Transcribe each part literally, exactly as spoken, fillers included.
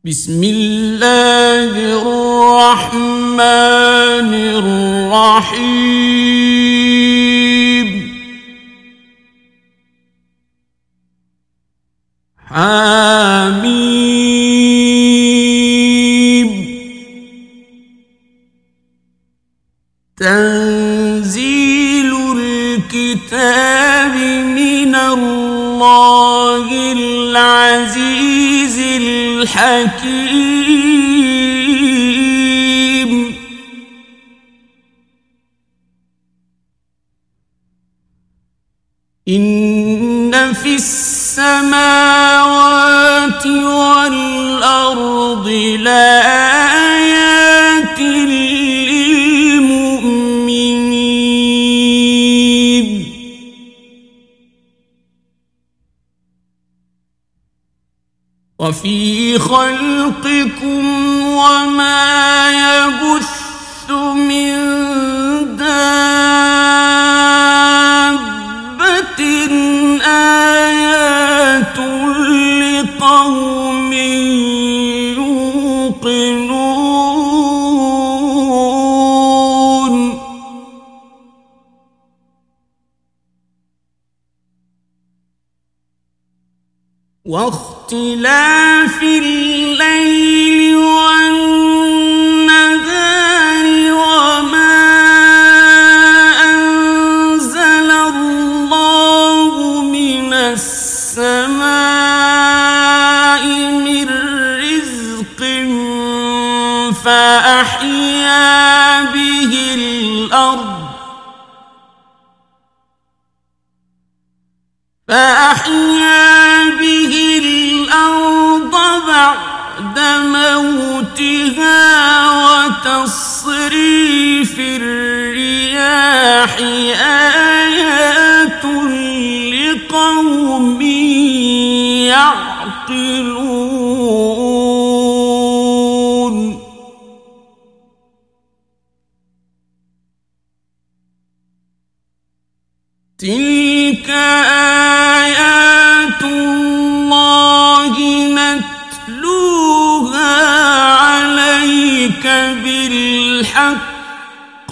بسم الله الرحمن الرحيم حميم تنزيل الكتاب من الله العزيز الحكيم إن في السماوات والأرض لآيات للمؤمنين وفي خلقكم وما يبث من دابة آيات لقوم يوقنون واختلاف الليل والنهار وما أنزل الله من السماء من رزق فأحيا به الأرض فأحيا به الأرض بعد موتها وتصريف الرياح آيات لقوم يعقلون تلك آيات الله نتلوها عليك بالحق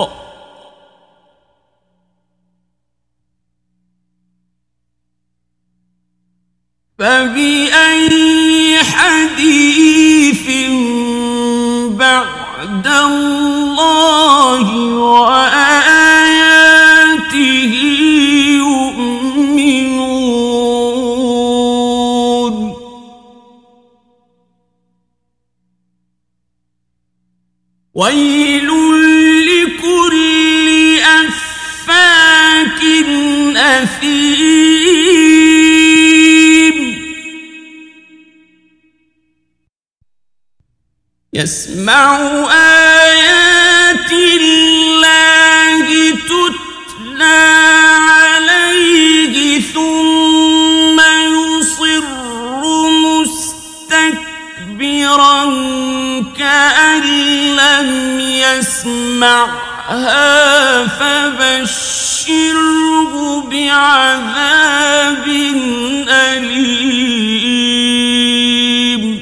فبأي حديث بعد الله وآياته يؤمنون ويل لكل أفاك أثيم يسمع آيات الله تتلى عليه ثم يصر مستكبرا كأن لم يسمعها فبشره بعذاب أليم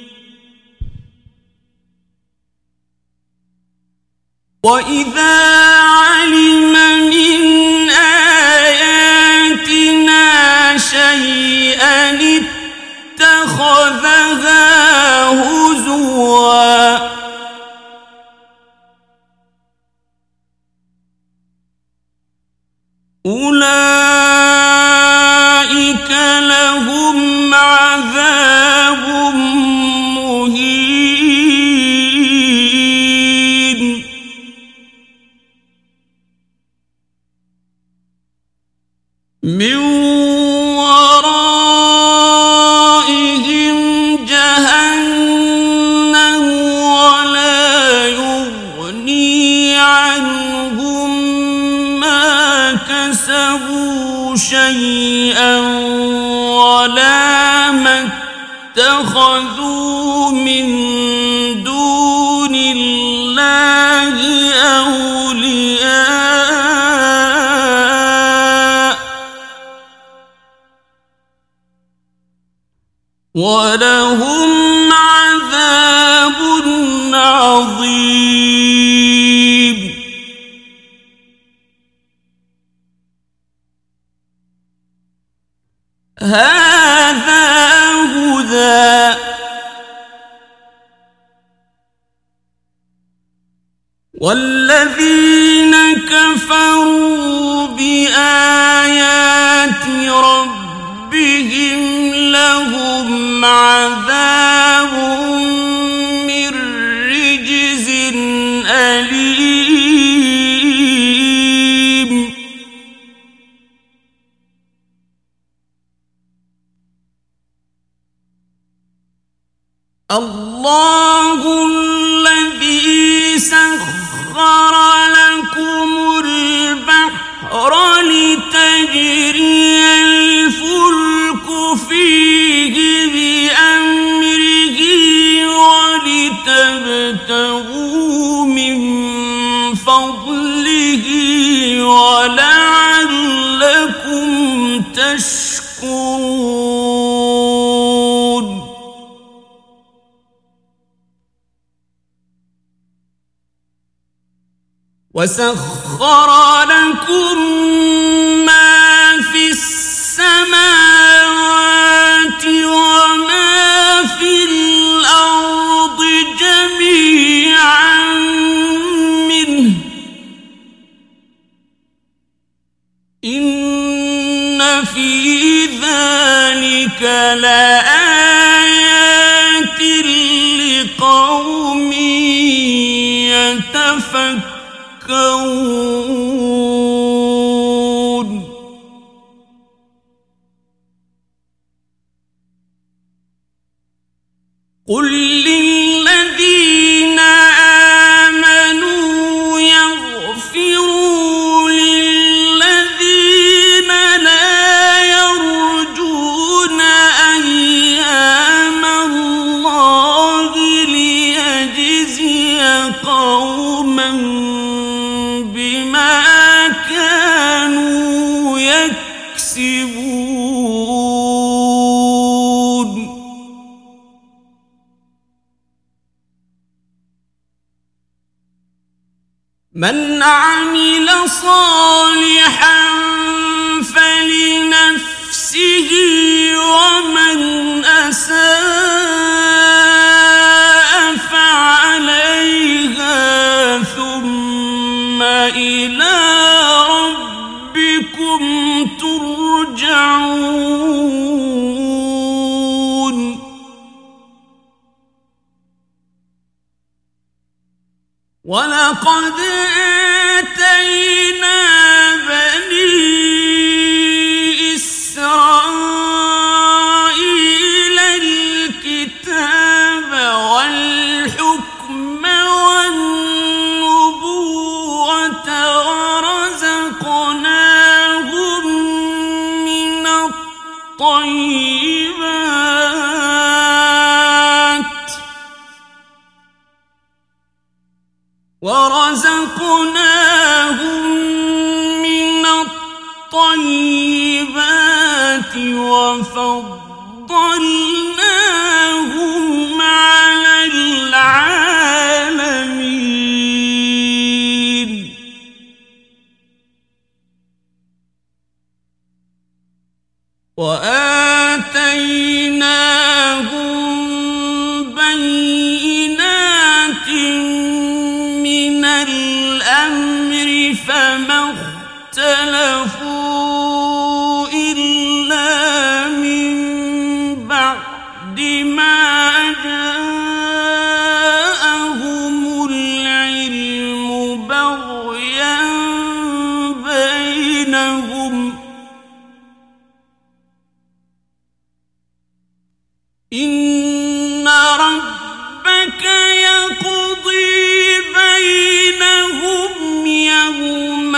وإذا علم من آياتنا شيئا اتخذها هزوا أولئك لهم عذاب مهين من ورائهم جهنم ولا يغني عنهم ما كسبوا شيئا ولا ما اتخذوا من دون الله أولياء ولهم عذاب والذين كفروا بآيات ربهم لهم عذاب من رجز أليم الله الذي سخر لكم البحر لتجري الفلك فيه بأمره ولتبتغوا من فضله ولعلكم تشكرون وسخر لكم ما في السماوات وما في الأرض جميعا منه إن في ذلك لآيات لقوم يتفكرون قل للذين آمنوا يغفروا للذين لا يرجون أيام الله ليجزي قوما بما كانوا يكسبون من عمل صالحا فلنفسه ومن أساء فعليها ثم إلى ربكم ترجعون ولقد آتينا بني إسرائيل الكتاب والحكم والنبوة ورزقناهم من الطيبات ورزقناهم من الطيبات وفضلناهم على العالمين وآتيناهم بينات من الأمر فما اختلفوا إلا من بعد ما جاءهم العلم بغيا بينهم إن ربك يقضي بينهم يوم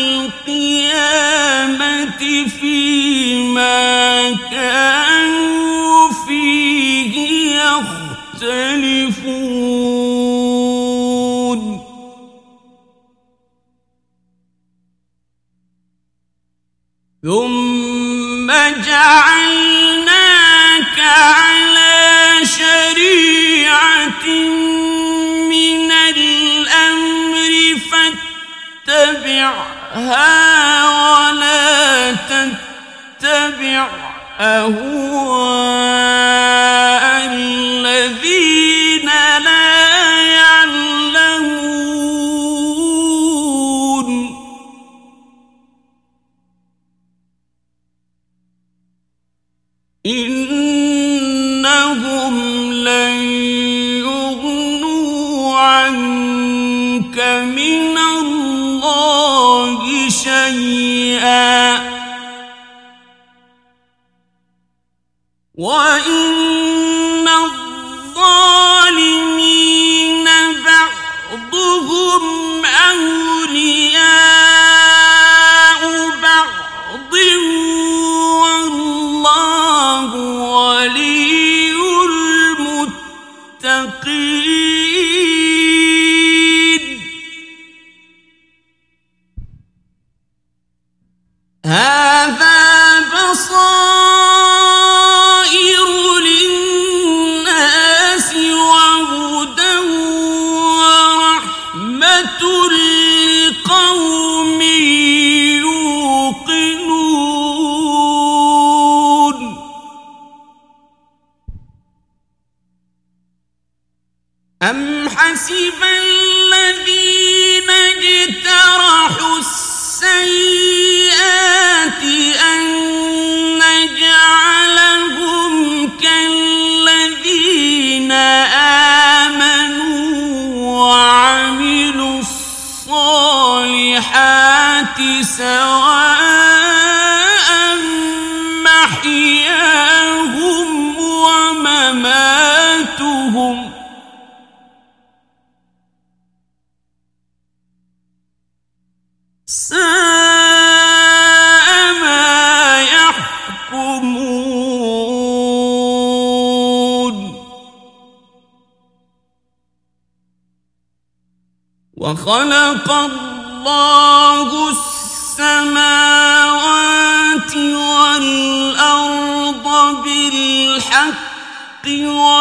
القيامة فيما كانوا فيه يختلفون ثم جعلناك على شريعة من الأمر فاتبعها ولا تتبع أهواء الذين لا يعلمون من الله شيئا وإن الظالمين بعضهم أولياء بعض والله ولي المتقين. هذا بصائر للناس وهدى ورحمة لقوم يوقنون. أم حسب الذين اجترحوا السيئات أن نجعلهم كالذين آمنوا وعملوا الصالحات سواء محياهم ومماتهم ساء ما يحكمون. وخلق الله السماوات والأرض بالحق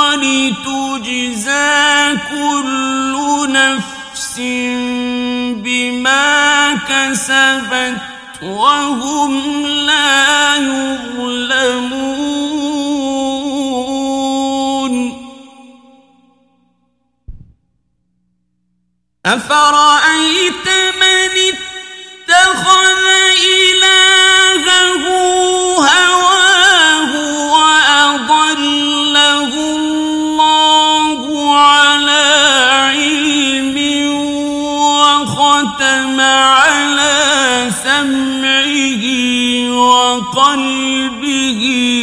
ولتجزى كل نفس بما كسبت وهم لا يظلمون. أفرأيت من اتخذ إلهه هواه وأضله الله على علم وختم على سمعه وقلبه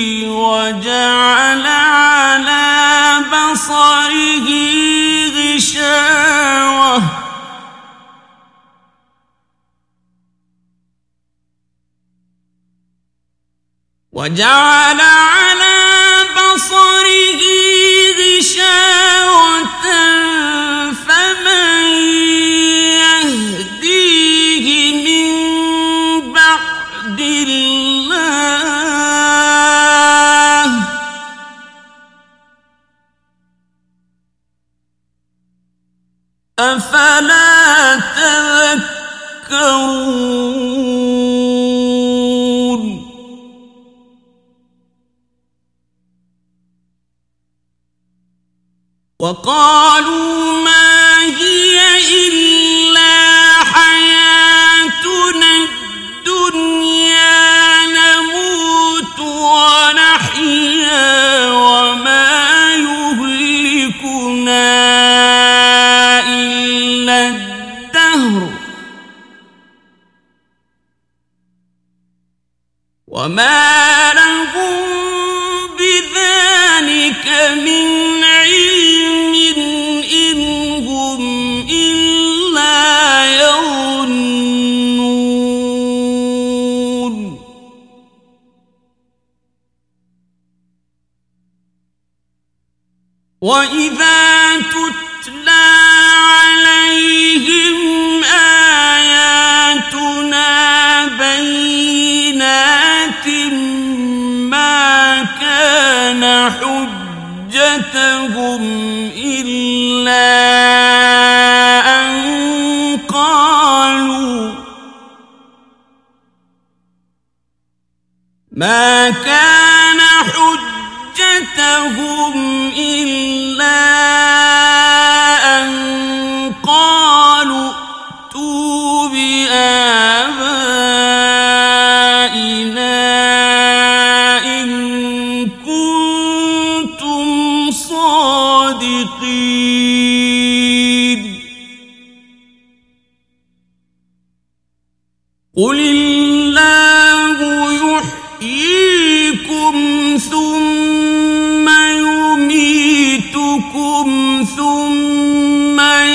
وجعل على بصره غشاوة وجعل على بصره غشاوة فمن يهديه من بعد الله أفلا تذكرون. وقالوا ما هي إلا حياتنا الدنيا نموت ونحيا وما يهلكنا إلا الدهر وما لهم بذلك من علم إن هم إلا يظنون. وإذا تتلى عليهم آياتنا بينات ما كان حجتهم إلا أن قالوا ما كان حجتهم إلا أن قالوا ائتوا بآبائنا إن كنتم صادقين. ثم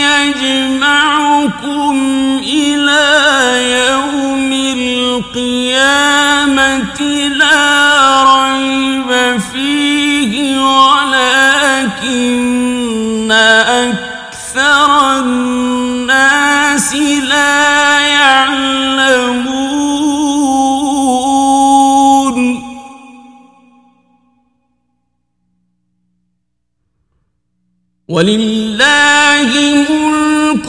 يجمعكم إلى يوم القيامة لا ريب فيه ولكن أكثر الناس لا يعلمون. ولله ملك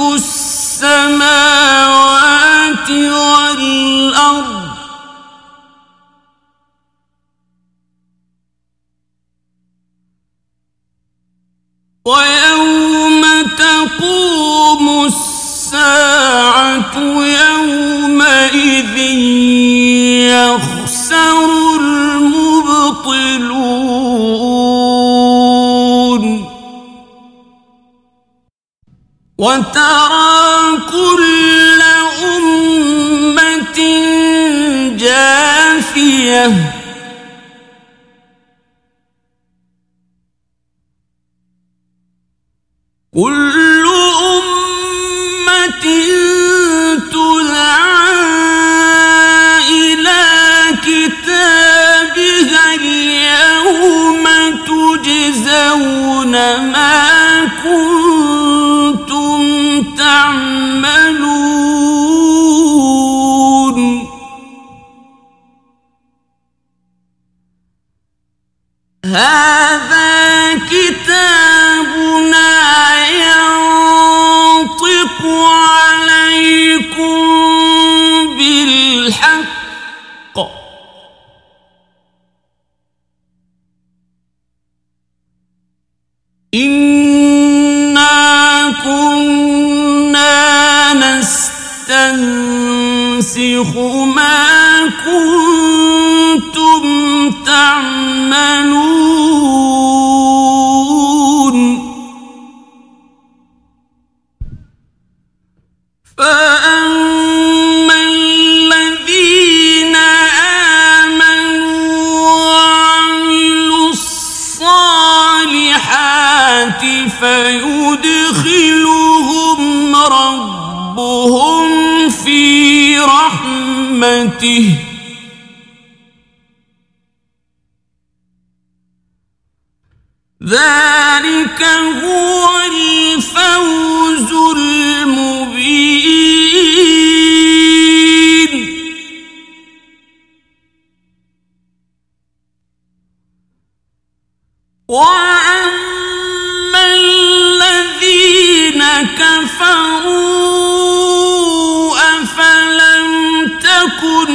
السماوات والأرض ويوم تقوم الساعة يومئذ يخسر المبطلون. وترى كل أمة جاثية كل أمة تدعى إلى كتابها اليوم تجزون ما كنتم تعملون. هذا كتابنا ينطق عليكم بالحق إنا كنا نستنسخ ما كنتم تعملون. فأما الذين آمنوا وعملوا الصالحات فيدخلهم ربهم في رحمته ذلك هو الفوز المبين. وأما الذين كفروا أفلم تكن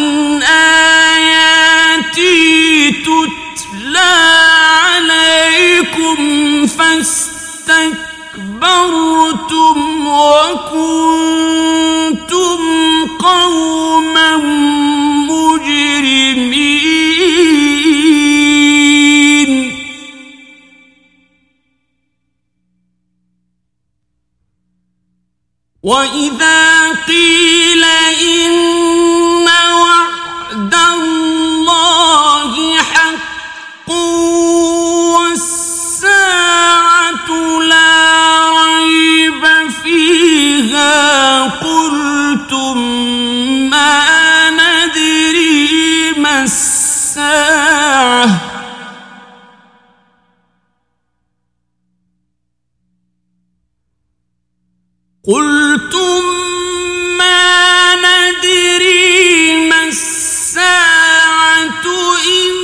آياتي تتلى عليكم فاستكبرتم وكنتم قوما مجرمين. وإذا قيل إن وعد الله حق والساعة لا ريب فيها قلتم ما ندري ما الساعة قلتم ما ندري ما الساعة إن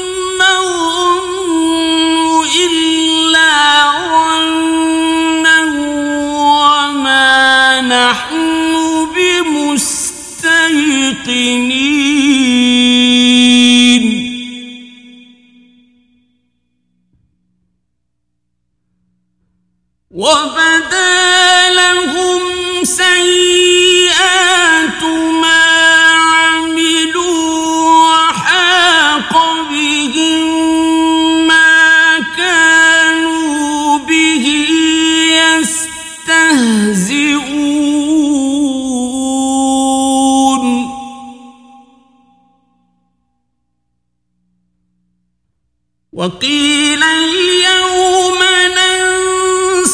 نظن إلا ظنا وما نحن بمستيقنين. وبدا لهم سيئات ما عملوا وحاق بهم ما كانوا به يستهزئون. وقيل اليوم ننساكم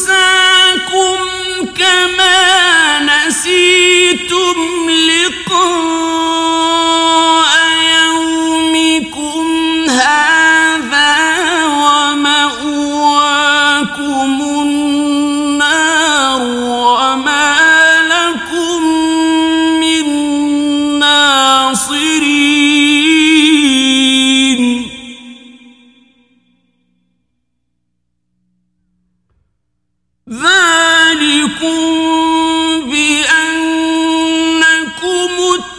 بأنكم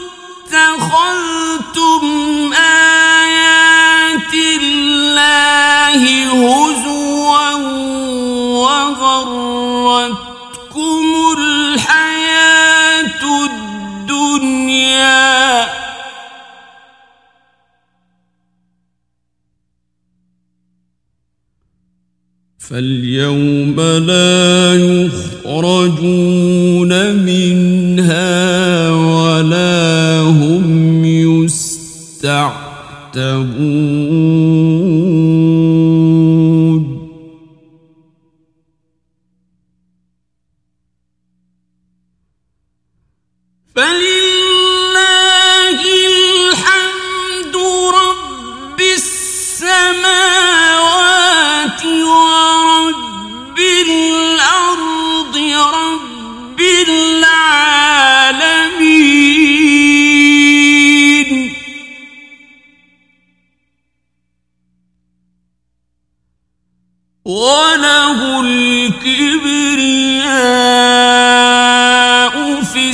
اتخذتم آيات الله هزوا وغرتكم الحياة الدنيا فاليوم لا يخرجون منها ولا هم يستعتبون فلله الحمد رب السماوات ورب الأرض رب العالمين وله الكبرياء في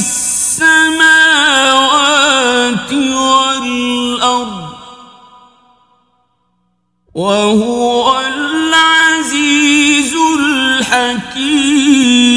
السماوات والأرض وهو العزيز الحكيم